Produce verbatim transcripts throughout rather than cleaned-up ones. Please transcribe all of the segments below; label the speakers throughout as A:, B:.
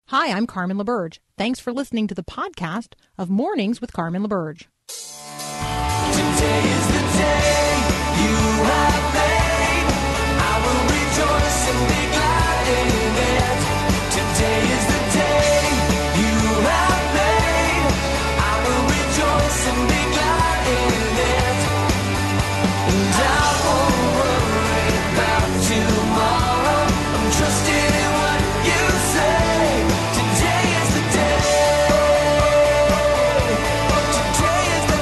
A: Hi, I'm Carmen LaBerge. Thanks for listening to the podcast of Mornings with Carmen LaBerge.
B: Today is the day you have made. I will rejoice and be glad in it. Today is the day you have made. I will rejoice and be glad in it. And I won't worry about tomorrow. I'm trusting in what you say. Today is the day. Today is the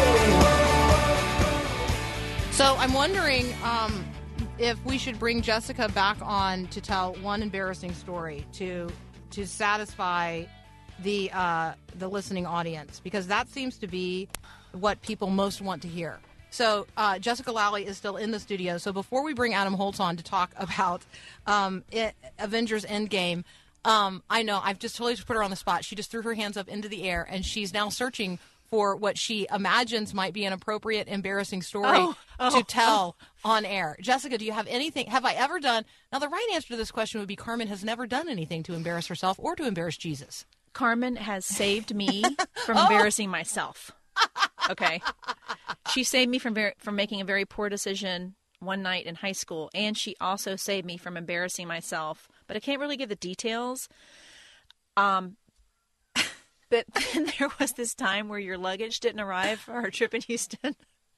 B: day.
A: So I'm wondering um, if we should bring Jessica back on to tell one embarrassing story to to satisfy the uh, the listening audience, because that seems to be what people most want to hear. So uh, Jessica Lally is still in the studio. So before we bring Adam Holtz on to talk about um, it, Avengers Endgame, um, I know I've just totally put her on the spot. She just threw her hands up into the air, and she's now searching for what she imagines might be an appropriate, embarrassing story
C: Oh, oh,
A: to tell on air. Jessica, do you have anything? Have I ever done? Now, the right answer to this question would be Carmen has never done anything to embarrass herself or to embarrass Jesus.
C: Carmen has saved me from
A: Oh.
C: embarrassing myself. Okay. She saved me from ver- from making a very poor decision one night in high school, and she also saved me from embarrassing myself. But I can't really give the details. Um, but then there was this time where your luggage didn't arrive for our trip in Houston.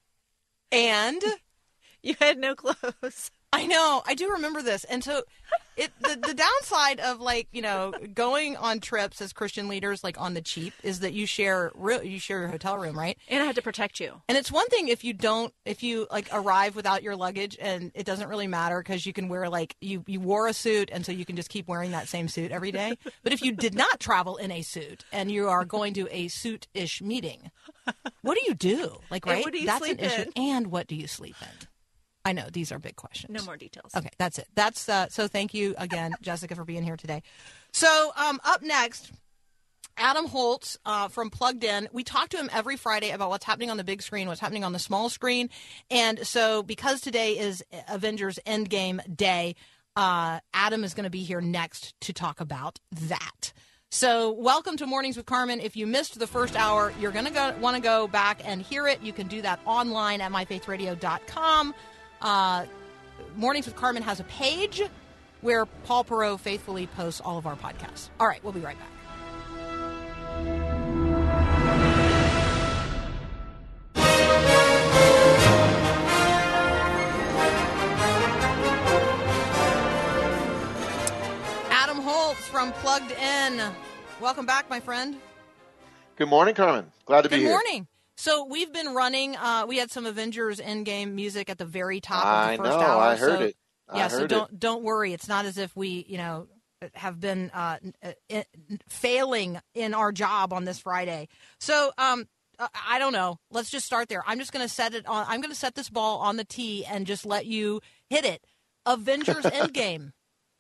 A: And
C: You had no clothes.
A: I know, I do remember this. And so it the, the downside of, like, you know, going on trips as Christian leaders, like on the cheap, is that you share ro- you share your hotel room, right?
C: And I had to protect you.
A: And it's one thing if you don't, if you like arrive without your luggage, and it doesn't really matter because you can wear, like, you, you wore a suit, and so you can just keep wearing that same suit every day. But if you did not travel in a suit and you are going to a suit-ish meeting, what do you do? Like,
C: And
A: right?
C: what do you
A: That's
C: sleep
A: an issue.
C: in?
A: And what do you sleep in? I know these are big questions.
C: No more details.
A: Okay, that's it. That's uh, so. Thank you again, Jessica, for being here today. So um, up next, Adam Holtz uh, from Plugged In. We talk to him every Friday about what's happening on the big screen, what's happening on the small screen, and so because today is Avengers Endgame Day, uh, Adam is going to be here next to talk about that. So welcome to Mornings with Carmen. If you missed the first hour, you're going to go, want to go back and hear it. You can do that online at my faith radio dot com. Uh, Mornings with Carmen has a page where Paul Perot faithfully posts all of our podcasts. All right, we'll be right back. Adam Holtz from Plugged In. Welcome back, my friend.
D: Good morning, Carmen. Glad to be
A: Good
D: here.
A: morning. So we've been running, uh, we had some Avengers Endgame music at the very top
D: I
A: of the first
D: know.
A: hour.
D: I heard
A: so,
D: it. I
A: Yeah, so
D: heard
A: don't
D: it.
A: don't worry. It's not as if we, you know, have been uh, uh, failing in our job on this Friday. So um, uh, I don't know. Let's just start there. I'm just going to set it on. I'm going to set this ball on the tee and just let you hit it. Avengers Endgame.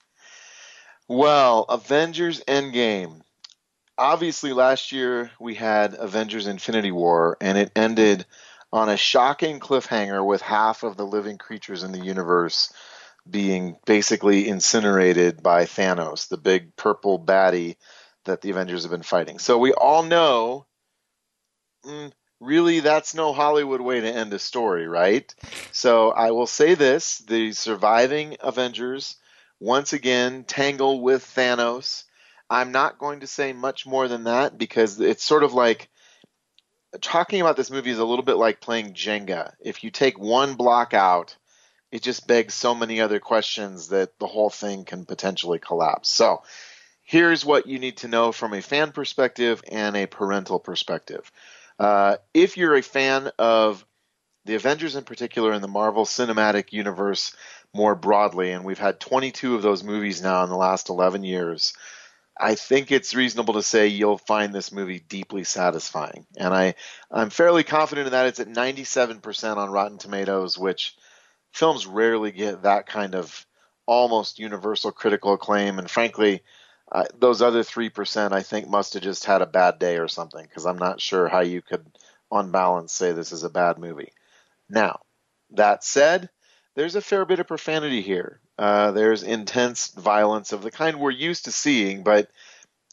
D: Well, Avengers Endgame. Obviously, last year we had Avengers Infinity War, and it ended on a shocking cliffhanger with half of the living creatures in the universe being basically incinerated by Thanos, the big purple baddie that the Avengers have been fighting. So we all know, mm, really, that's no Hollywood way to end a story, right? So I will say this, the surviving Avengers once again tangle with Thanos. I'm not going to say much more than that because it's sort of like talking about this movie is a little bit like playing Jenga. If you take one block out, it just begs so many other questions that the whole thing can potentially collapse. So here's what you need to know from a fan perspective and a parental perspective. Uh, if you're a fan of the Avengers in particular and the Marvel Cinematic Universe more broadly, and we've had twenty-two of those movies now in the last eleven years, I think it's reasonable to say you'll find this movie deeply satisfying. And I, I'm fairly confident in that. It's at ninety-seven percent on Rotten Tomatoes, which films rarely get that kind of almost universal critical acclaim. And frankly, uh, those other three percent I think must have just had a bad day or something, because I'm not sure how you could, on balance, say this is a bad movie. Now, that said, there's a fair bit of profanity here. Uh, there's intense violence of the kind we're used to seeing, but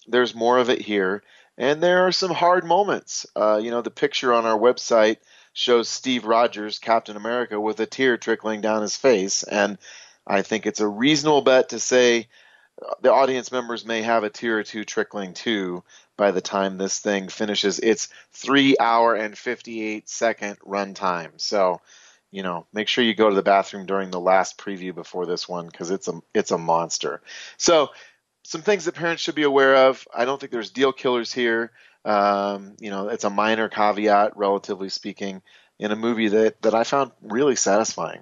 D: there's more of it here. And there are some hard moments. Uh, you know, the picture on our website shows Steve Rogers, Captain America, with a tear trickling down his face. And I think it's a reasonable bet to say the audience members may have a tear or two trickling too by the time this thing finishes its three hour and fifty-eight second runtime. So, you know, make sure you go to the bathroom during the last preview before this one, because it's a it's a monster. So, some things that parents should be aware of. I don't think there's deal killers here. Um, you know, it's a minor caveat, relatively speaking, in a movie that, that I found really satisfying.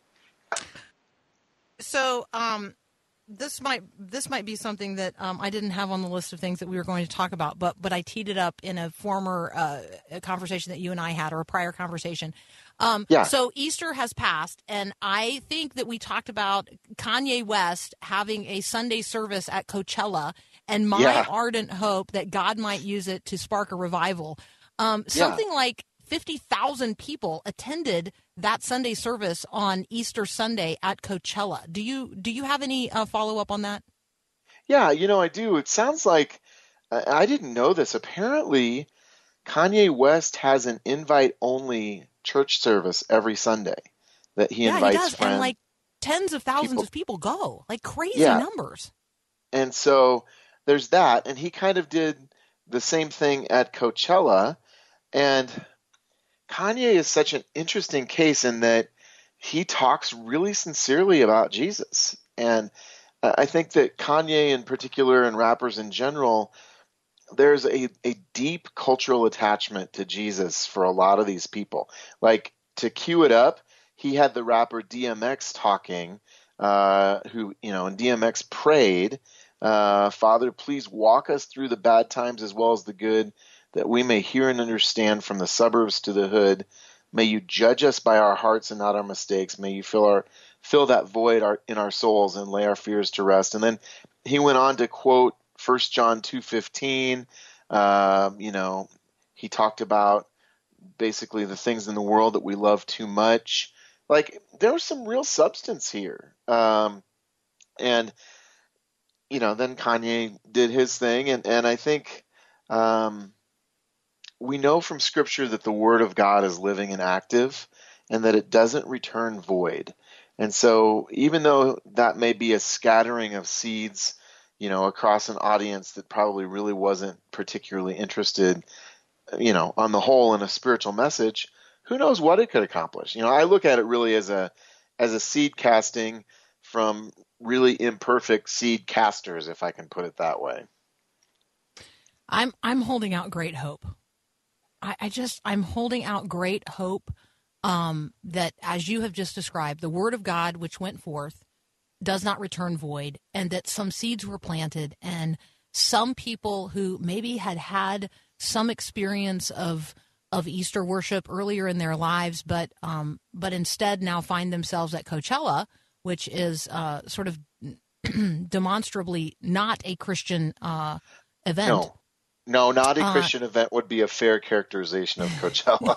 A: So, um, this might this might be something that um, I didn't have on the list of things that we were going to talk about, but but I teed it up in a former uh, a conversation that you and I had, or a prior conversation. Um,
D: Yeah.
A: So Easter has passed, and I think that we talked about Kanye West having a Sunday service at Coachella, and my
D: Yeah.
A: ardent hope that God might use it to spark a revival. Um,
D: Yeah.
A: something like fifty thousand people attended that Sunday service on Easter Sunday at Coachella. Do you do you have any uh, follow up on that?
D: Yeah, you know, I do. It sounds like I I didn't know this. Apparently, Kanye West has an invite-only church service every Sunday that he
A: Yeah,
D: invites
A: he does,
D: friends.
A: and like tens of thousands
D: people-
A: of people go, like crazy
D: Yeah.
A: numbers.
D: And so there's that. And he kind of did the same thing at Coachella. And Kanye is such an interesting case in that he talks really sincerely about Jesus. And uh, I think that Kanye in particular, and rappers in general, there's a, a deep cultural attachment to Jesus for a lot of these people. Like, to cue it up, he had the rapper D M X talking, uh, who, you know, and D M X prayed, uh, Father, please walk us through the bad times as well as the good, that we may hear and understand from the suburbs to the hood. May you judge us by our hearts and not our mistakes. May you fill our fill that void our, in our souls and lay our fears to rest. And then he went on to quote First John two fifteen. Um, you know, he talked about basically the things in the world that we love too much. Like, there was some real substance here. Um, and, you know, then Kanye did his thing. And, and I think um, we know from Scripture that the Word of God is living and active, and that it doesn't return void. And so even though that may be a scattering of seeds, you know, across an audience that probably really wasn't particularly interested, you know, on the whole in a spiritual message, who knows what it could accomplish? You know, I look at it really as a as a seed casting from really imperfect seed casters, if I can put it that way.
A: I'm I'm holding out great hope. I, I just I'm holding out great hope um, that, as you have just described, the Word of God which went forth does not return void, and that some seeds were planted, and some people who maybe had had some experience of of Easter worship earlier in their lives, but um, but instead now find themselves at Coachella, which is uh, sort of demonstrably not a Christian uh, event.
D: No. No, not a
A: Uh,
D: Christian event would be a fair characterization of Coachella.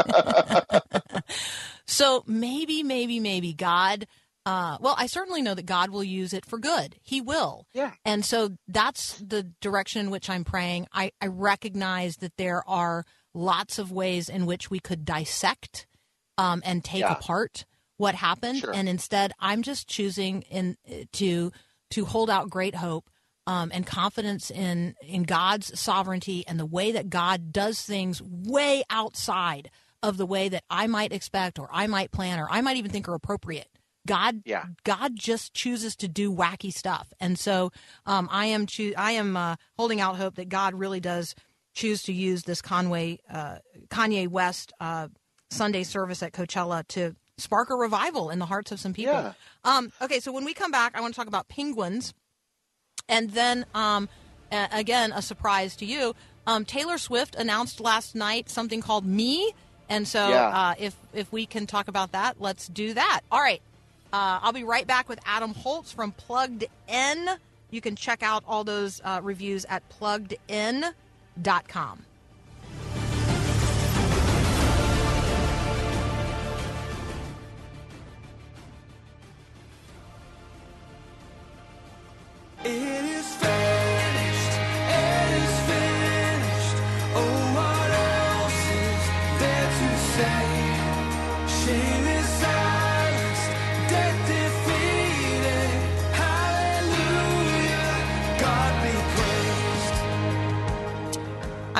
A: So maybe, maybe, maybe God, uh, well, I certainly know that God will use it for good. He will.
D: Yeah.
A: And so that's the direction in which I'm praying. I, I recognize that there are lots of ways in which we could dissect um, and take
D: Yeah.
A: apart what happened.
D: Sure.
A: And instead, I'm just choosing in to to hold out great hope um, and confidence in, in God's sovereignty and the way that God does things way outside of the way that I might expect, or I might plan, or I might even think are appropriate. God,
D: Yeah.
A: God just chooses to do wacky stuff, and so um, I am choo- I am uh, holding out hope that God really does choose to use this Conway uh, Kanye West uh, Sunday service at Coachella to spark a revival in the hearts of some people.
D: Yeah.
A: Um, okay, so when we come back, I want to talk about penguins, and then um, a- again, a surprise to you. Um, Taylor Swift announced last night something called Me. And so
D: Yeah.
A: uh, if if we can talk about that, let's do that. All right. Uh, I'll be right back with Adam Holtz from Plugged In. You can check out all those uh, reviews at plugged in dot com.
B: It is finished.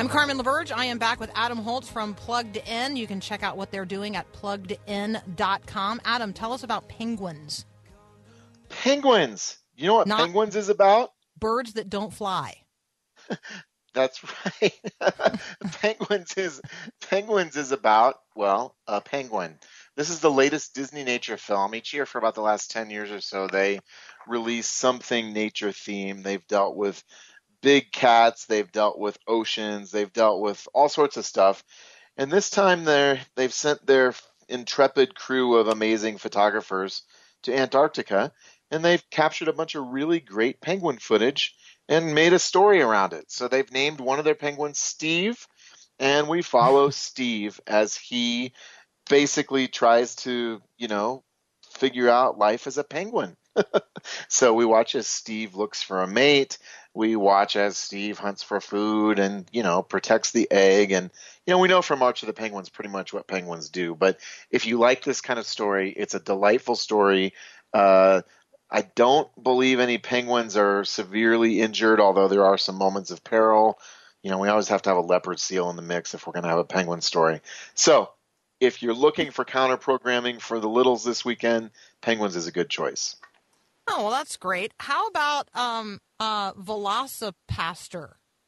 A: I'm Carmen LaBerge. I am back with Adam Holtz from Plugged In. You can check out what they're doing at plugged in dot com. Adam, tell us about penguins.
D: Penguins. You know what
A: Not-
D: penguins is about?
A: Birds that don't fly.
D: That's right. Penguins is Penguins is about, well, a penguin. This is the latest Disney nature film. Each year for about the last ten years or so, they release something nature themed. They've dealt with big cats, they've dealt with oceans, they've dealt with all sorts of stuff. And this time they're they've sent their intrepid crew of amazing photographers to Antarctica, and they've captured a bunch of really great penguin footage and made a story around it. So they've named one of their penguins Steve, and we follow Steve as he basically tries to, you know, figure out life as a penguin. So we watch as Steve looks for a mate. We watch as Steve hunts for food and, you know, protects the egg. And, you know, we know from March of the Penguins pretty much what penguins do. But if you like this kind of story, it's a delightful story. Uh, I don't believe any penguins are severely injured, although there are some moments of peril. You know, we always have to have a leopard seal in the mix if we're going to have a penguin story. So if you're looking for counter programming for the littles this weekend, Penguins is a good choice.
A: Oh, well, that's great. How about um, uh, Velocipaster?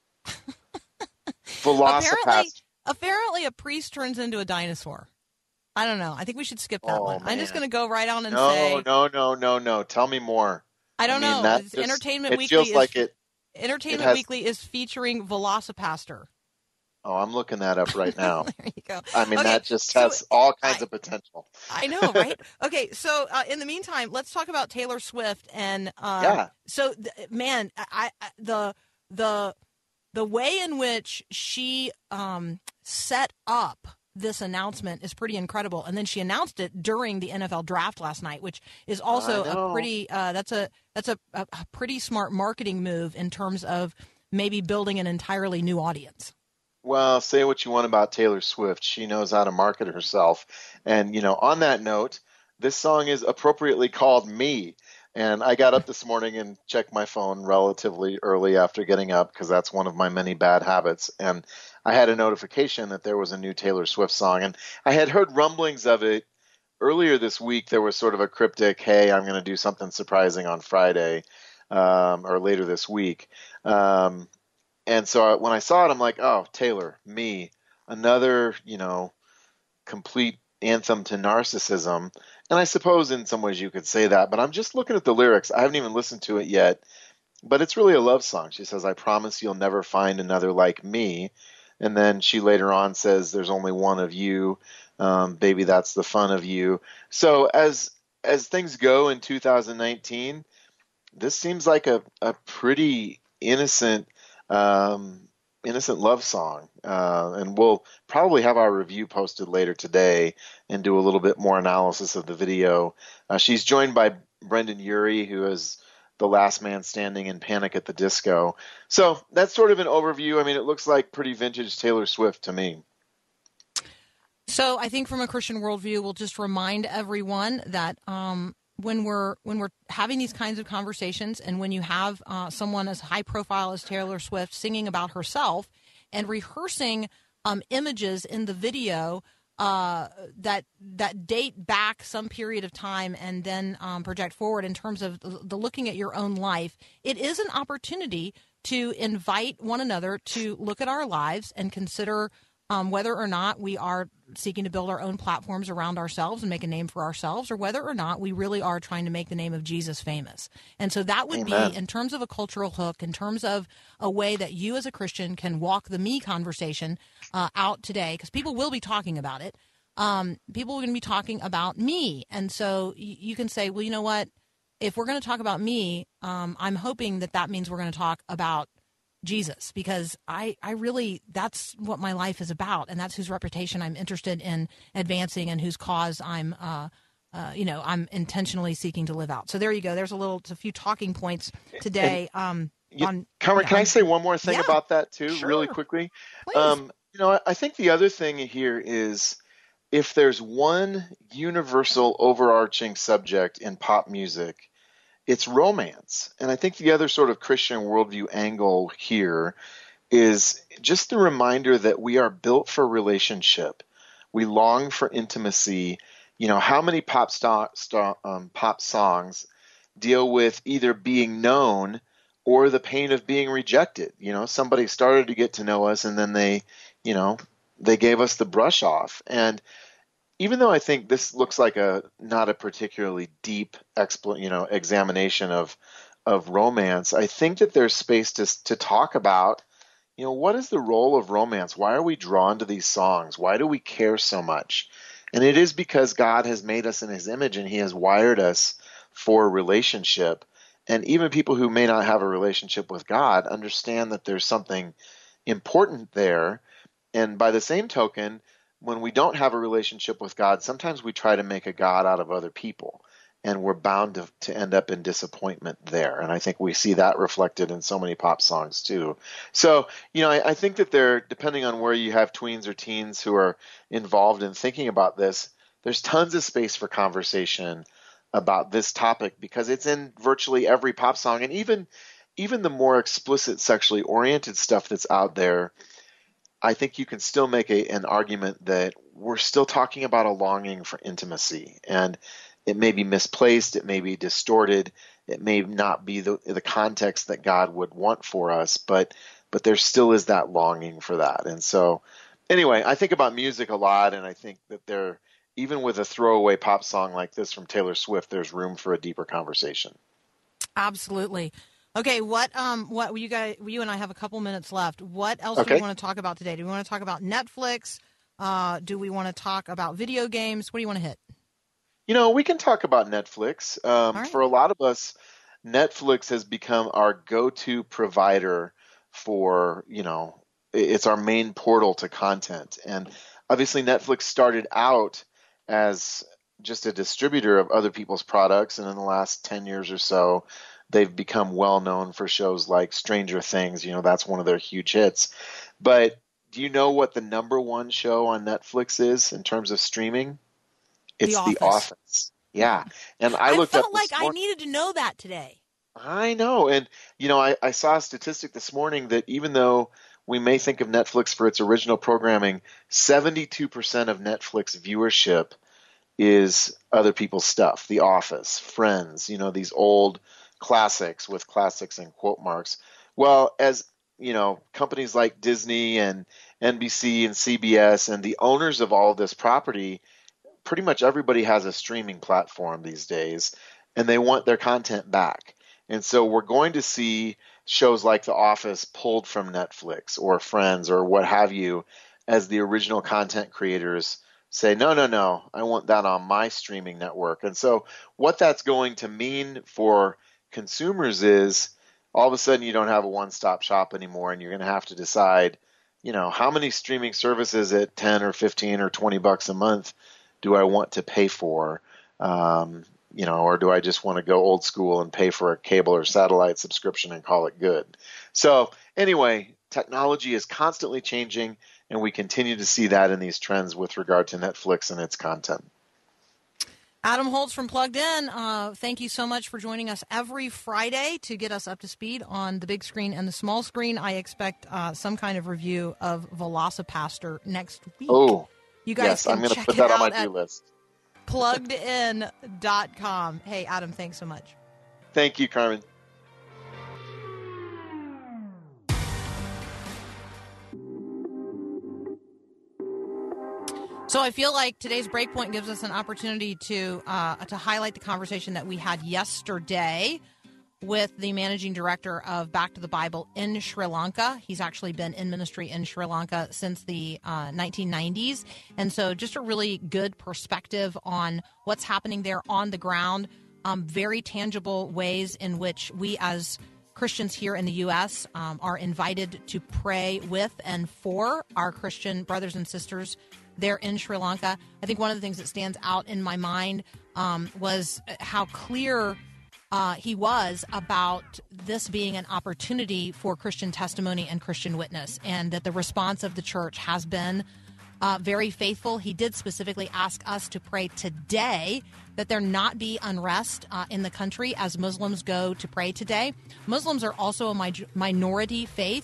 D: Velocipaster.
A: Apparently, apparently, a priest turns into a dinosaur. I don't know. I think we should skip that
D: Oh,
A: one. I'm just
D: man.
A: going to go right on and
D: No,
A: say
D: no, no, no, no. Tell me more.
A: I don't
D: I mean,
A: know.
D: that
A: It's
D: just-
A: Entertainment
D: it
A: Weekly
D: feels
A: is
D: like it.
A: Entertainment
D: it has-
A: Weekly is featuring Velocipaster.
D: Oh, I'm looking that up right now.
A: There you go.
D: I mean,
A: Okay,
D: that just
A: so
D: has all kinds
A: I-
D: of potential.
A: I know, right? Okay, so uh, in the meantime, let's talk about Taylor Swift and uh,
D: Yeah.
A: So, th- man, I, I the the the way in which she um, set up this announcement is pretty incredible. And then she announced it during the N F L draft last night, which is also
D: I know.
A: a pretty uh, that's a that's a, a, a pretty smart marketing move in terms of maybe building an entirely new audience.
D: Well, say what you want about Taylor Swift. She knows how to market herself. And, you know, on that note, this song is appropriately called Me. And I got up this morning and checked my phone relatively early after getting up because that's one of my many bad habits. And I had a notification that there was a new Taylor Swift song. And I had heard rumblings of it earlier this week. There was sort of a cryptic, hey, I'm going to do something surprising on Friday um, or later this week. Um And so when I saw it, I'm like, oh, Taylor, Me, another, you know, complete anthem to narcissism. And I suppose in some ways you could say that, but I'm just looking at the lyrics. I haven't even listened to it yet, but it's really a love song. She says, I promise you'll never find another like me. And then she later on says, there's only one of you. Um, baby, that's the fun of you. So as as things go in two thousand nineteen, this seems like a, a pretty innocent um, innocent love song. Uh, and we'll probably have our review posted later today and do a little bit more analysis of the video. Uh, she's joined by Brendan Urie, who is the last man standing in Panic at the Disco. So that's sort of an overview. I mean, it looks like pretty vintage Taylor Swift to me.
A: So I think from a Christian worldview, we'll just remind everyone that um, when we're when we're having these kinds of conversations, and when you have uh, someone as high profile as Taylor Swift singing about herself and rehearsing um, images in the video uh, that that date back some period of time and then um, project forward in terms of the, the looking at your own life, it is an opportunity to invite one another to look at our lives and consider Um, whether or not we are seeking to build our own platforms around ourselves and make a name for ourselves, or whether or not we really are trying to make the name of Jesus famous. And so that would
D: Amen.
A: be, in terms of a cultural hook, in terms of a way that you as a Christian can walk the me conversation uh, out today, because people will be talking about it. Um, people are going to be talking about me. And so y- you can say, well, you know what? If we're going to talk about me, um, I'm hoping that that means we're going to talk about Jesus, because I, I really, that's what my life is about. And that's whose reputation I'm interested in advancing and whose cause I'm, uh, uh, you know, I'm intentionally seeking to live out. So there you go. There's a little, a few talking points today. Um,
D: You-
A: on,
D: Cameron,
A: yeah,
D: can I
A: on-
D: say one more thing
A: Yeah.
D: about that too,
A: Sure.
D: really quickly?
A: Please.
D: Um, you know, I, I think the other thing here is if there's one universal overarching subject in pop music, it's romance. And I think the other sort of Christian worldview angle here is just the reminder that we are built for relationship. We long for intimacy. You know, how many pop star, star, um, pop songs deal with either being known or the pain of being rejected? You know, somebody started to get to know us and then they, you know, they gave us the brush off. And even though I think this looks like a not a particularly deep expl- you know, examination of of romance, I think that there's space to to talk about, you know, what is the role of romance? Why are we drawn to these songs? Why do we care so much? And it is because God has made us in his image and he has wired us for a relationship. And even people who may not have a relationship with God understand that there's something important there. And by the same token, when we don't have a relationship with God, sometimes we try to make a God out of other people. And we're bound to, to end up in disappointment there. And I think we see that reflected in so many pop songs too. So, you know, I, I think that there, depending on where you have tweens or teens who are involved in thinking about this, there's tons of space for conversation about this topic because it's in virtually every pop song. And even, even the more explicit sexually oriented stuff that's out there, I think you can still make a, an argument that we're still talking about a longing for intimacy. And it may be misplaced, it may be distorted, it may not be the the context that God would want for us, but but there still is that longing for that. And so anyway, I think about music a lot, and I think that there, even with a throwaway pop song like this from Taylor Swift, there's room for a deeper conversation.
A: Absolutely. Okay, what um what you guys you and I have a couple minutes left. What else
D: Okay.
A: do we want to talk about today? Do we want to talk about Netflix? Uh, do we want to talk about video games? What do you want to hit?
D: You know, we can talk about Netflix. Um,
A: right.
D: For a lot of us, Netflix has become our go-to provider for, you know, i- it's our main portal to content. And obviously, Netflix started out as just a distributor of other people's products. And in the last ten years or so, they've become well known for shows like Stranger Things. You know, that's one of their huge hits. But do you know what the number one show on Netflix is in terms of streaming? It's The
A: Office.
D: Office. Yeah. And I
A: I
D: looked
A: felt
D: up
A: like
D: this
A: I
D: morning.
A: needed to know that today.
D: I know. And, you know, I, I saw a statistic this morning that even though we may think of Netflix for its original programming, seventy-two percent of Netflix viewership is other people's stuff. The Office, Friends, you know, these old classics with classics in quote marks. Well, as, you know, companies like Disney and N B C and C B S and the owners of all of this property, pretty much everybody has a streaming platform these days, and they want their content back. And so we're going to see shows like The Office pulled from Netflix or Friends or what have you, as the original content creators say, no, no, no, I want that on my streaming network. And so what that's going to mean for consumers is all of a sudden you don't have a one-stop shop anymore, and you're going to have to decide, you know, how many streaming services at ten or fifteen or twenty bucks a month do I want to pay for, um, you know, or do I just want to go old school and pay for a cable or satellite subscription and call it good? So anyway, technology is constantly changing, and we continue to see that in these trends with regard to Netflix and its content.
A: Adam Holtz from Plugged In, uh, thank you so much for joining us every Friday to get us up to speed on the big screen and the small screen. I expect uh, some kind of review of Velocipaster next week.
D: Oh,
A: You guys
D: yes,
A: can
D: I'm going to
A: check
D: put
A: it
D: that on
A: out
D: my
A: at
D: do list.
A: plugged in dot com. Hey, Adam, thanks so much.
D: Thank you, Carmen.
A: So I feel like today's Breakpoint gives us an opportunity to uh, to highlight the conversation that we had yesterday with the managing director of Back to the Bible in Sri Lanka. He's actually been in ministry in Sri Lanka since the uh, nineteen nineties. And so just a really good perspective on what's happening there on the ground, um, very tangible ways in which we as Christians here in the U S um, are invited to pray with and for our Christian brothers and sisters there in Sri Lanka. I think one of the things that stands out in my mind um, was how clear Uh, he was about this being an opportunity for Christian testimony and Christian witness, and that the response of the church has been uh, very faithful. He did specifically ask us to pray today that there not be unrest uh, in the country as Muslims go to pray today. Muslims are also a mi- minority faith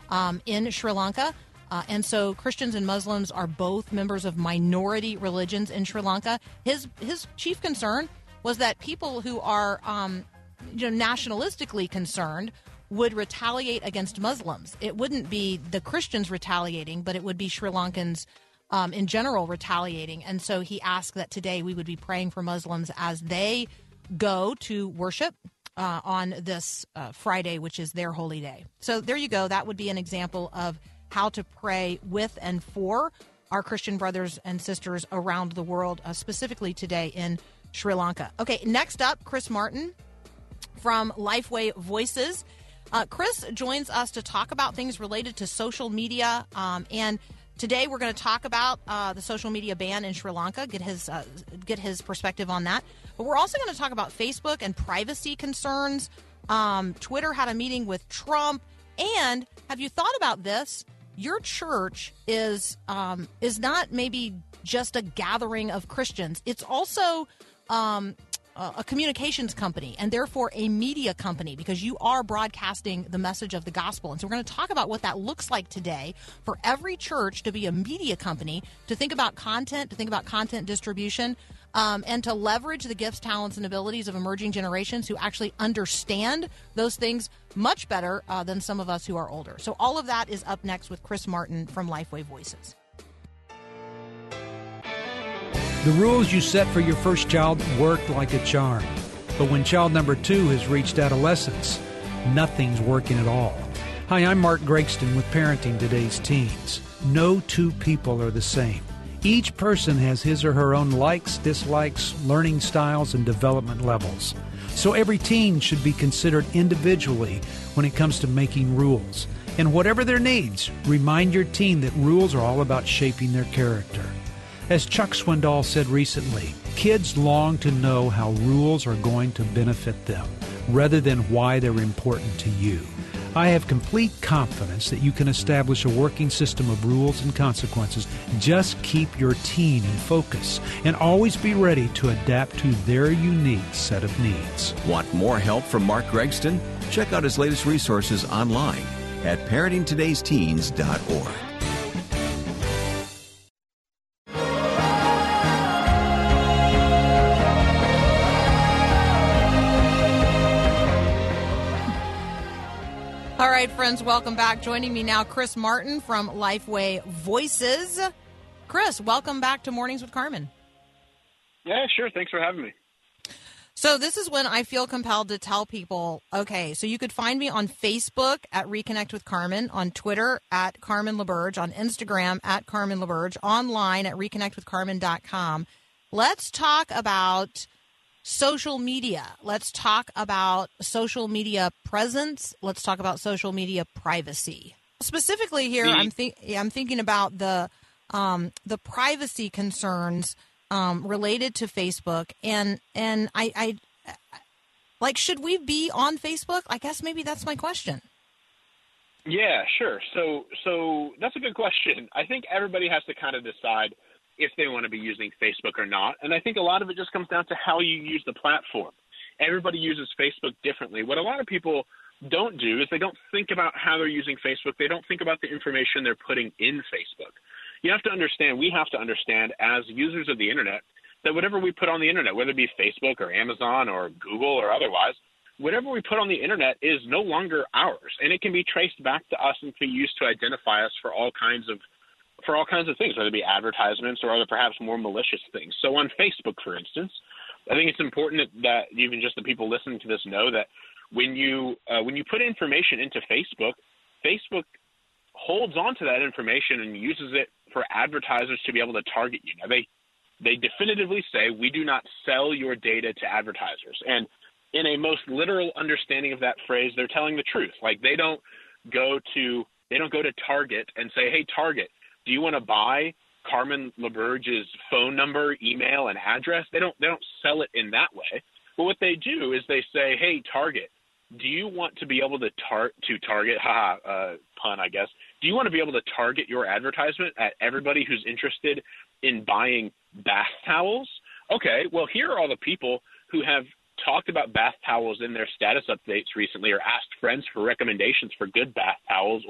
A: um, in Sri Lanka. Uh, and so Christians and Muslims are both members of minority religions in Sri Lanka. His his chief concern was that people who are um, you know, nationalistically concerned would retaliate against Muslims. It wouldn't be the Christians retaliating, but it would be Sri Lankans um, in general retaliating. And so he asked that today we would be praying for Muslims as they go to worship uh, on this uh, Friday, which is their holy day. So there you go. That would be an example of how to pray with and for our Christian brothers and sisters around the world, uh, specifically today in Sri Lanka. Okay, next up, Chris Martin from Lifeway Voices. Uh, Chris joins us to talk about things related to social media, um, and today we're going to talk about uh, the social media ban in Sri Lanka, get his uh, get his perspective on that. But we're also going to talk about Facebook and privacy concerns. Um, Twitter had a meeting with Trump, and have you thought about this? Your church is um, is not maybe just a gathering of Christians. It's also um, a communications company and therefore a media company, because you are broadcasting the message of the gospel. And so we're going to talk about what that looks like today for every church to be a media company, to think about content, to think about content distribution, um, and to leverage the gifts, talents, and abilities of emerging generations who actually understand those things much better uh, than some of us who are older. So all of that is up next with Chris Martin from Lifeway Voices.
E: The rules you set for your first child worked like a charm. But when child number two has reached adolescence, nothing's working at all. Hi, I'm Mark Gregston with Parenting Today's Teens. No two people are the same. Each person has his or her own likes, dislikes, learning styles, and development levels. So every teen should be considered individually when it comes to making rules. And whatever their needs, remind your teen that rules are all about shaping their character. As Chuck Swindoll said recently, kids long to know how rules are going to benefit them, rather than why they're important to you. I have complete confidence that you can establish a working system of rules and consequences. Just keep your teen in focus and always be ready to adapt to their unique set of needs.
F: Want more help from Mark Gregston? Check out his latest resources online at parenting todays teens dot org.
A: All right, friends, welcome back. Joining me now, Chris Martin from Lifeway Voices. Chris, welcome back to Mornings with Carmen.
G: Yeah, sure. Thanks for having me.
A: So this is when I feel compelled to tell people, okay, so you could find me on Facebook at Reconnect with Carmen, on Twitter at Carmen LaBerge, on Instagram at Carmen LaBerge, online at reconnect with carmen dot com. Let's talk about social media. Let's talk about social media presence. Let's talk about social media privacy. Specifically here, I'm, think, I'm thinking about the um, the privacy concerns um, related to Facebook, and and I, I like, should we be on Facebook? I guess maybe that's my question.
G: Yeah, sure. So so that's a good question. I think everybody has to kind of decide if they want to be using Facebook or not. And I think a lot of it just comes down to how you use the platform. Everybody uses Facebook differently. What a lot of people don't do is they don't think about how they're using Facebook. They don't think about the information they're putting in Facebook. You have to understand, we have to understand as users of the internet, that whatever we put on the internet, whether it be Facebook or Amazon or Google or otherwise, whatever we put on the internet is no longer ours. And it can be traced back to us and be used to identify us for all kinds of for all kinds of things, whether it be advertisements or other perhaps more malicious things. So on Facebook, for instance, I think it's important that, that even just the people listening to this know that when you uh, when you put information into Facebook, Facebook holds on to that information and uses it for advertisers to be able to target you. Now, they they definitively say we do not sell your data to advertisers. And in a most literal understanding of that phrase, they're telling the truth. Like they don't go to they don't go to Target and say, hey, Target, do you want to buy Carmen LaBerge's phone number, email, and address? They don't they don't sell it in that way. But what they do is they say, hey, Target, do you want to be able to tar- to target, haha, uh, pun, I guess. Do you want to be able to target your advertisement at everybody who's interested in buying bath towels? Okay, well, here are all the people who have talked about bath towels in their status updates recently, or asked friends for recommendations for good bath towels, or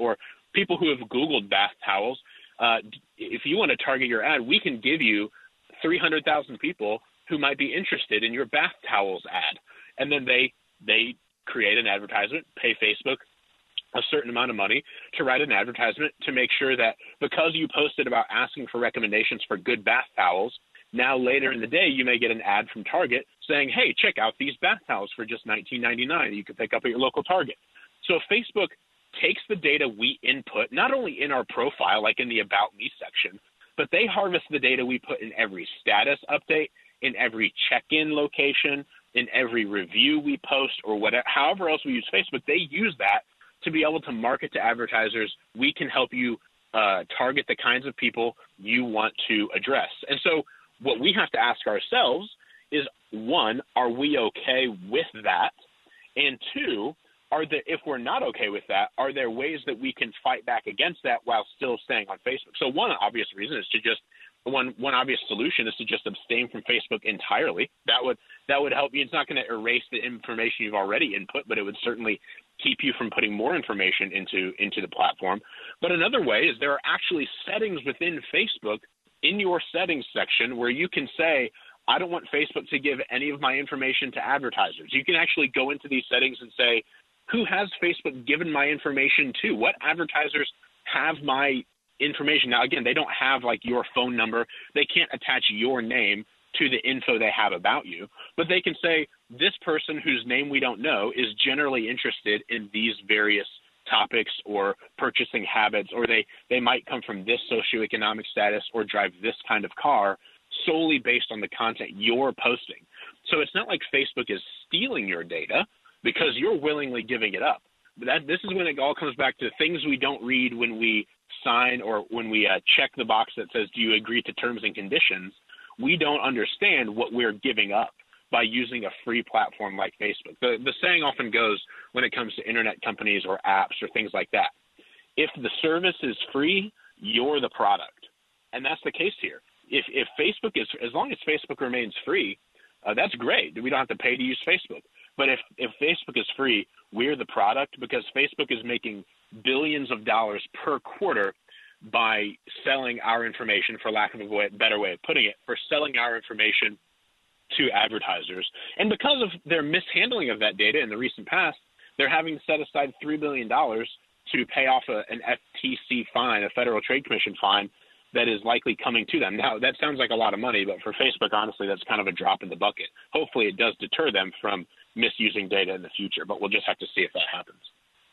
G: people who have Googled bath towels, uh, if you want to target your ad, we can give you three hundred thousand people who might be interested in your bath towels ad. And then they they create an advertisement, pay Facebook a certain amount of money to write an advertisement to make sure that because you posted about asking for recommendations for good bath towels, now later in the day you may get an ad from Target saying, hey, check out these bath towels for just nineteen ninety-nine you can pick up at your local Target. So Facebook takes the data we input, not only in our profile, like in the About Me section, but they harvest the data we put in every status update, in every check-in location, in every review we post, or whatever, however else we use Facebook. They use that to be able to market to advertisers. We can help you uh, target the kinds of people you want to address. And so what we have to ask ourselves is, one, are we okay with that? And two, are there, if we're not okay with that, are there ways that we can fight back against that while still staying on Facebook? So one obvious reason is to just one one obvious solution is to just abstain from Facebook entirely. That would that would help you. It's not going to erase the information you've already input, but it would certainly keep you from putting more information into into the platform. But another way is there are actually settings within Facebook in your settings section where you can say, I don't want Facebook to give any of my information to advertisers. You can actually go into these settings and say, who has Facebook given my information to? What advertisers have my information? Now, again, they don't have like your phone number. They can't attach your name to the info they have about you, but they can say this person whose name we don't know is generally interested in these various topics or purchasing habits, or they, they might come from this socioeconomic status or drive this kind of car solely based on the content you're posting. So it's not like Facebook is stealing your data because you're willingly giving it up. That, this is when it all comes back to things we don't read when we sign or when we uh, check the box that says, do you agree to terms and conditions? We don't understand what we're giving up by using a free platform like Facebook. The, the saying often goes when it comes to internet companies or apps or things like that, if the service is free, you're the product. And that's the case here. If, if Facebook is, as long as Facebook remains free, uh, that's great. We don't have to pay to use Facebook. But if, if Facebook is free, we're the product because Facebook is making billions of dollars per quarter by selling our information, for lack of a way, better way of putting it, for selling our information to advertisers. And because of their mishandling of that data in the recent past, they're having to set aside three billion dollars to pay off a, an F T C fine, a Federal Trade Commission fine, that is likely coming to them. Now, that sounds like a lot of money, but for Facebook, honestly, that's kind of a drop in the bucket. Hopefully it does deter them from misusing data in the future, but we'll just have to see if that happens.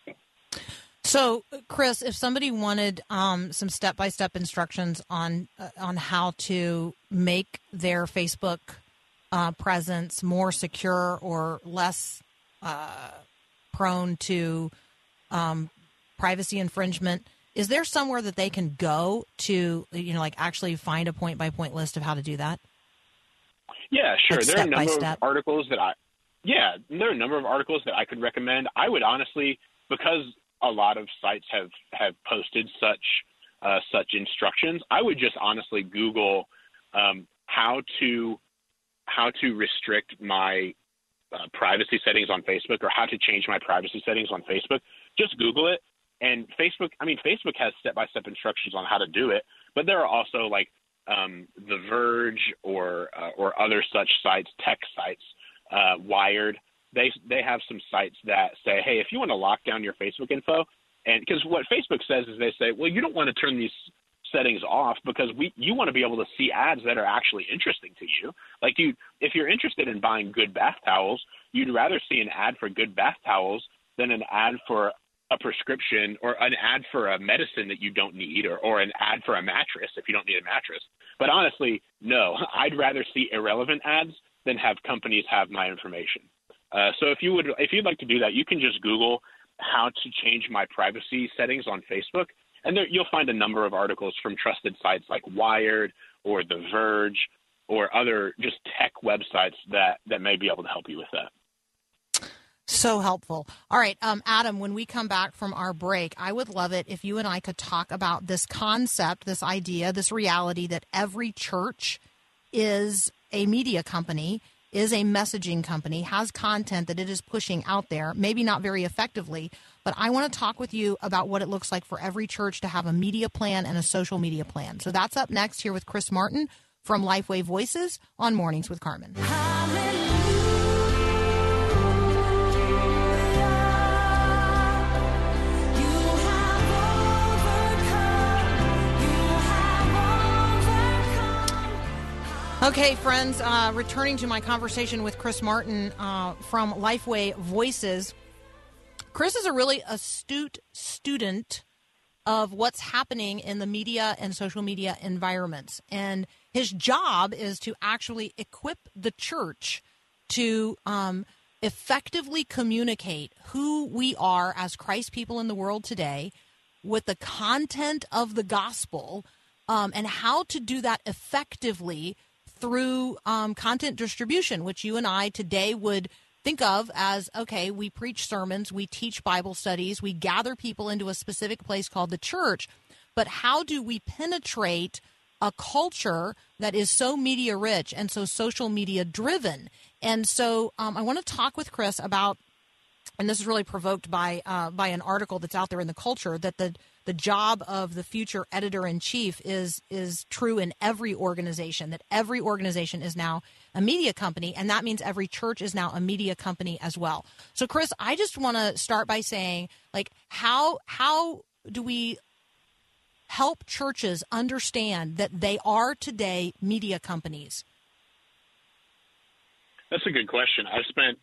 A: So, Chris, if somebody wanted um, some step-by-step instructions on uh, on how to make their Facebook uh, presence more secure or less uh, prone to um, privacy infringement, is there somewhere that they can go to, you know, like actually find a point-by-point list of how to do that?
G: Yeah, sure.
A: Like
G: there are a number
A: step.
G: of articles that I, yeah, there are a number of articles that I could recommend. I would honestly, because a lot of sites have, have posted such uh, such instructions, I would just honestly Google um, how to how to restrict my uh, privacy settings on Facebook or how to change my privacy settings on Facebook. Just Google it. And Facebook, I mean, Facebook has step-by-step instructions on how to do it, but there are also like um, The Verge or uh, or other such sites, tech sites, uh, Wired. They they have some sites that say, hey, if you want to lock down your Facebook info, and because what Facebook says is they say, well, you don't want to turn these settings off because we you want to be able to see ads that are actually interesting to you. Like you, if you're interested in buying good bath towels, you'd rather see an ad for good bath towels than an ad for a prescription or an ad for a medicine that you don't need or, or an ad for a mattress if you don't need a mattress. But honestly, no, I'd rather see irrelevant ads than have companies have my information. Uh, so if you would, if you'd like to do that, you can just Google how to change my privacy settings on Facebook, and there, you'll find a number of articles from trusted sites like Wired or The Verge or other just tech websites that, that may be able to help you with that.
A: So helpful. All right, um, Adam, when we come back from our break, I would love it if you and I could talk about this concept, this idea, this reality that every church is a media company is a messaging company, has content that it is pushing out there, maybe not very effectively, but I want to talk with you about what it looks like for every church to have a media plan and a social media plan. So that's up next here with Chris Martin from Lifeway Voices on Mornings with Carmen. Okay, friends, uh, returning to my conversation with Chris Martin uh, from Lifeway Voices. Chris is a really astute student of what's happening in the media and social media environments. And his job is to actually equip the church to um, effectively communicate who we are as Christ people in the world today with the content of the gospel um, and how to do that effectively through um, content distribution, which you and I today would think of as, okay, we preach sermons, we teach Bible studies, we gather people into a specific place called the church. But how do we penetrate a culture that is so media rich and so social media driven? And so um, I want to talk with Chris about, and this is really provoked by uh, by an article that's out there in the culture, that the the job of the future editor-in-chief is is true in every organization, that every organization is now a media company, and that means every church is now a media company as well. So, Chris, I just want to start by saying, like, how how do we help churches understand that they are today media companies?
G: That's a good question. I've spent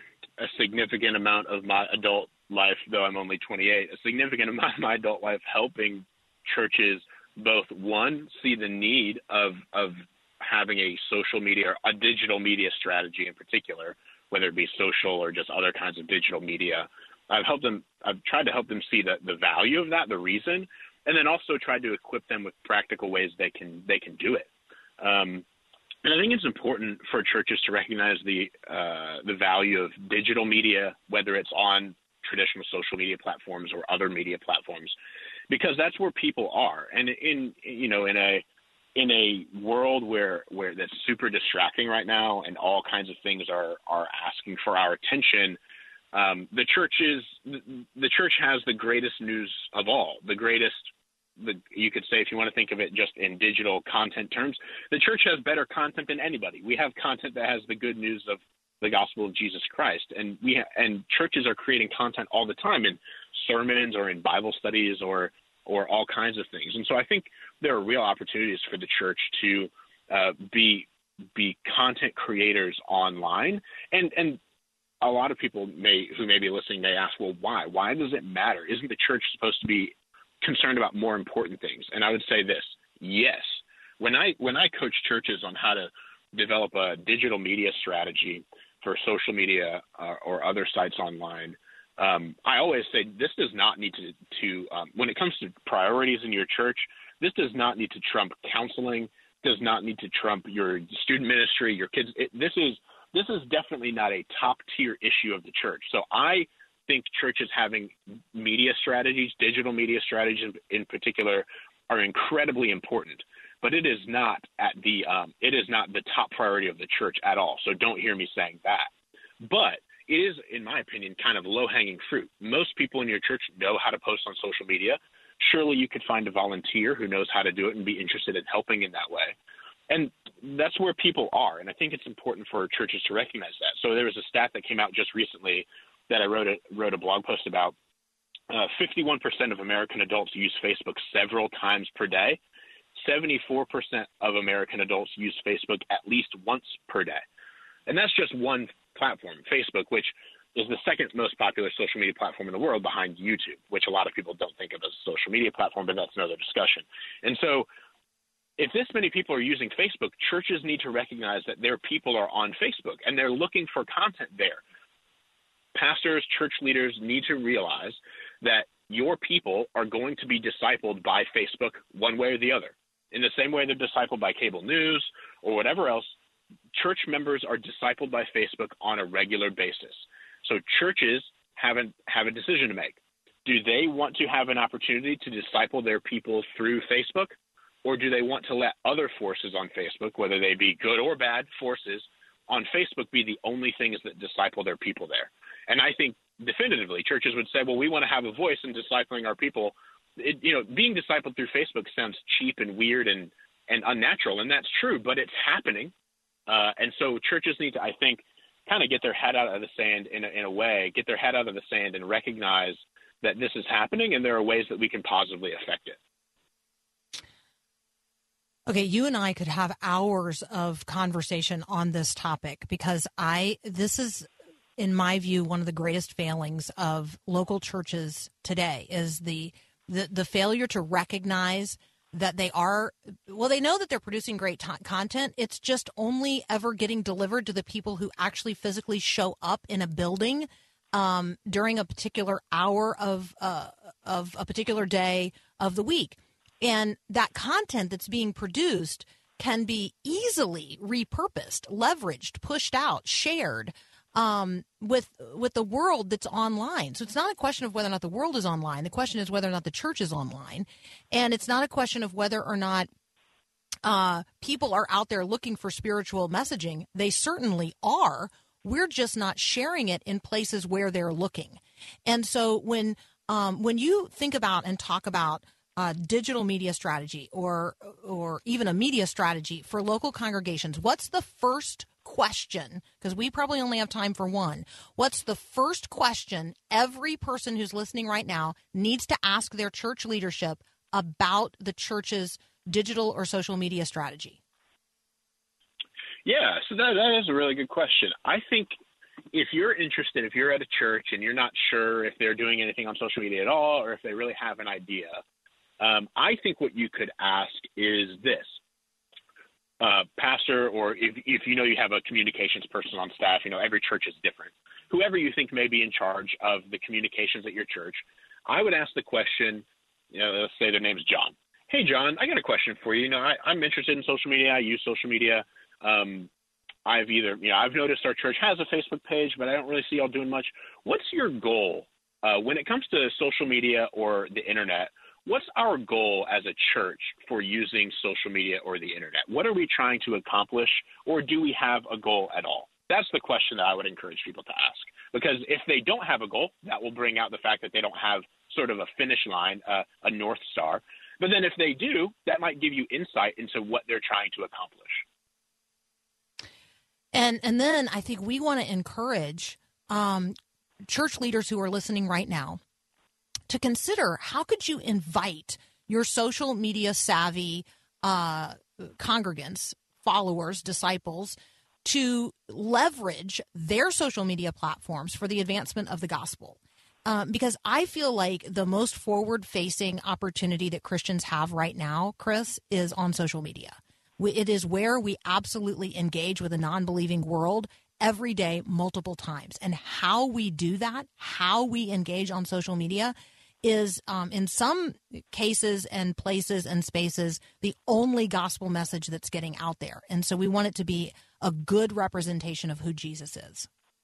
G: a significant amount of my adult life, though I'm only twenty-eight, a significant amount of my adult life helping churches both, one, see the need of of having a social media or a digital media strategy in particular, whether it be social or just other kinds of digital media. I've helped them, I've tried to help them see the, the value of that, the reason, and then also tried to equip them with practical ways they can they can do it. Um, And I think it's important for churches to recognize the uh, the value of digital media, whether it's on traditional social media platforms or other media platforms, because that's where people are. And in you know in a in a world where where that's super distracting right now, and all kinds of things are are asking for our attention, um, the church is the church has the greatest news of all, the greatest. The, you could say, if you want to think of it just in digital content terms, the church has better content than anybody. We have content that has the good news of the gospel of Jesus Christ, and we ha- and churches are creating content all the time in sermons or in Bible studies or or all kinds of things. And so I think there are real opportunities for the church to uh, be be content creators online. And and a lot of people may who may be listening may ask, well, why? Why does it matter? Isn't the church supposed to be concerned about more important things? And I would say this: yes. When I when I coach churches on how to develop a digital media strategy for social media uh, or other sites online, um, I always say this does not need to to um, when it comes to priorities in your church, this does not need to trump counseling, does not need to trump your student ministry, your kids. It, this is this is definitely not a top tier issue of the church. So I think churches having media strategies, digital media strategies in particular, are incredibly important. But it is not at the um, it is not the top priority of the church at all. So don't hear me saying that. But it is, in my opinion, kind of low-hanging fruit. Most people in your church know how to post on social media. Surely you could find a volunteer who knows how to do it and be interested in helping in that way. And that's where people are. And I think it's important for churches to recognize that. So there was a stat that came out just recently that I wrote a, wrote a blog post about. Uh, fifty-one percent of American adults use Facebook several times per day. seventy-four percent of American adults use Facebook at least once per day. And that's just one platform, Facebook, which is the second most popular social media platform in the world behind YouTube, which a lot of people don't think of as a social media platform, but that's another discussion. And so if this many people are using Facebook, churches need to recognize that their people are on Facebook and they're looking for content there. Pastors, church leaders need to realize that your people are going to be discipled by Facebook one way or the other. In the same way they're discipled by cable news or whatever else, church members are discipled by Facebook on a regular basis. So churches have a, have a decision to make. Do they want to have an opportunity to disciple their people through Facebook, or do they want to let other forces on Facebook, whether they be good or bad forces, on Facebook be the only things that disciple their people there. And I think definitively churches would say, well, we want to have a voice in discipling our people. It, you know, being discipled through Facebook sounds cheap and weird and, and unnatural, and that's true, but it's happening. Uh, and so churches need to, I think, kind of get their head out of the sand in a, in a way, get their head out of the sand and recognize that this is happening and there are ways that we can positively affect it.
A: Okay, you and I could have hours of conversation on this topic because I, this is, in my view, one of the greatest failings of local churches today is the, the, the failure to recognize that they are, well, they know that they're producing great t- content. It's just only ever getting delivered to the people who actually physically show up in a building um, during a particular hour of uh, of a particular day of the week. And that content that's being produced can be easily repurposed, leveraged, pushed out, shared um, with with the world that's online. So it's not a question of whether or not the world is online. The question is whether or not the church is online. And it's not a question of whether or not uh, people are out there looking for spiritual messaging. They certainly are. We're just not sharing it in places where they're looking. And so when um, when you think about and talk about Uh, digital media strategy or or even a media strategy for local congregations, what's the first question? Because we probably only have time for one. What's the first question every person who's listening right now needs to ask their church leadership about the church's digital or social media strategy?
G: Yeah, so that, that is a really good question. I think if you're interested, if you're at a church and you're not sure if they're doing anything on social media at all or if they really have an idea, Um, I think what you could ask is this, uh, pastor, or if, if you know you have a communications person on staff, you know, every church is different. Whoever you think may be in charge of the communications at your church, I would ask the question, you know, let's say their name is John. Hey, John, I got a question for you. You know, I, I'm interested in social media. I use social media. Um, I've either, you know, I've noticed our church has a Facebook page, but I don't really see y'all doing much. What's your goal uh, when it comes to social media or the internet? What's our goal as a church for using social media or the internet? What are we trying to accomplish, or do we have a goal at all? That's the question that I would encourage people to ask, because if they don't have a goal, that will bring out the fact that they don't have sort of a finish line, uh, a North Star. But then if they do, that might give you insight into what they're trying to accomplish.
A: And and then I think we want to encourage um, church leaders who are listening right now to consider, how could you invite your social media savvy uh, congregants, followers, disciples, to leverage their social media platforms for the advancement of the gospel? Um, because I feel like the most forward-facing opportunity that Christians have right now, Chris, is on social media. We, it is where we absolutely engage with a non-believing world every day, multiple times. And how we do that, how we engage on social media, is um, in some cases and places and spaces the only gospel message that's getting out there. And so we want it to be a good representation of who Jesus is.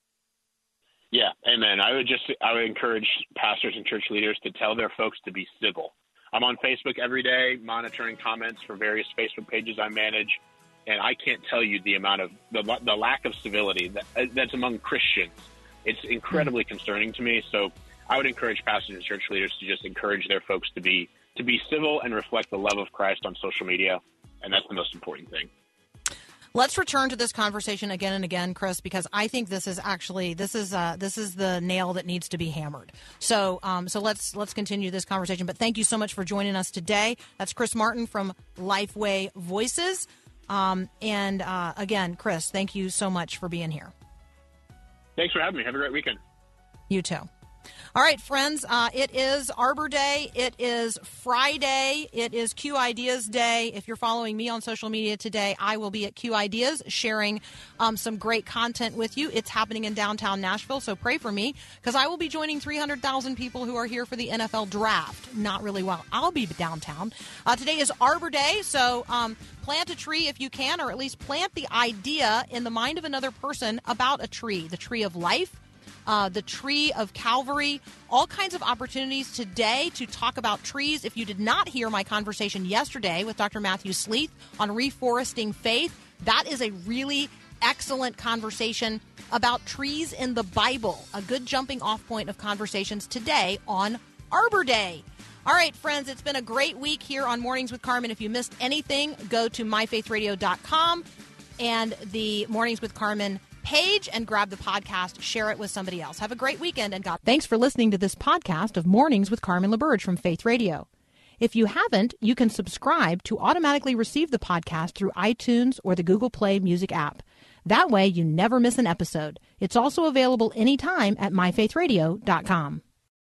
G: Yeah, amen. I would just I would encourage pastors and church leaders to tell their folks to be civil. I'm on Facebook every day monitoring comments for various Facebook pages I manage, and I can't tell you the amount of the, the lack of civility that, that's among Christians. It's incredibly mm-hmm. concerning to me. So I would encourage pastors and church leaders to just encourage their folks to be to be civil and reflect the love of Christ on social media, and that's the most important thing.
A: Let's return to this conversation again and again, Chris, because I think this is actually this is uh, this is the nail that needs to be hammered. So um, so let's let's continue this conversation. But thank you so much for joining us today. That's Chris Martin from Lifeway Voices, um, and uh, again, Chris, thank you so much for being here.
G: Thanks for having me. Have a great weekend.
A: You too. All right, friends, uh, it is Arbor Day. It is Friday. It is Q Ideas Day. If you're following me on social media today, I will be at Q Ideas sharing um, some great content with you. It's happening in downtown Nashville, so pray for me, because I will be joining three hundred thousand people who are here for the N F L draft. Not really well. I'll be downtown. Uh, today is Arbor Day, so um, plant a tree if you can, or at least plant the idea in the mind of another person about a tree, the tree of life, Uh, the tree of Calvary, all kinds of opportunities today to talk about trees. If you did not hear my conversation yesterday with Doctor Matthew Sleeth on reforesting faith, that is a really excellent conversation about trees in the Bible, a good jumping off point of conversations today on Arbor Day. All right, friends, it's been a great week here on Mornings with Carmen. If you missed anything, go to my faith radio dot com and the Mornings with Carmen page and grab the podcast, share it with somebody else. Have a great weekend, and God. Thanks for listening to this podcast of Mornings with Carmen LaBerge from Faith Radio. If you haven't, you can subscribe to automatically receive the podcast through iTunes or the Google Play Music app. That way, you never miss an episode. It's also available anytime at my faith radio dot com.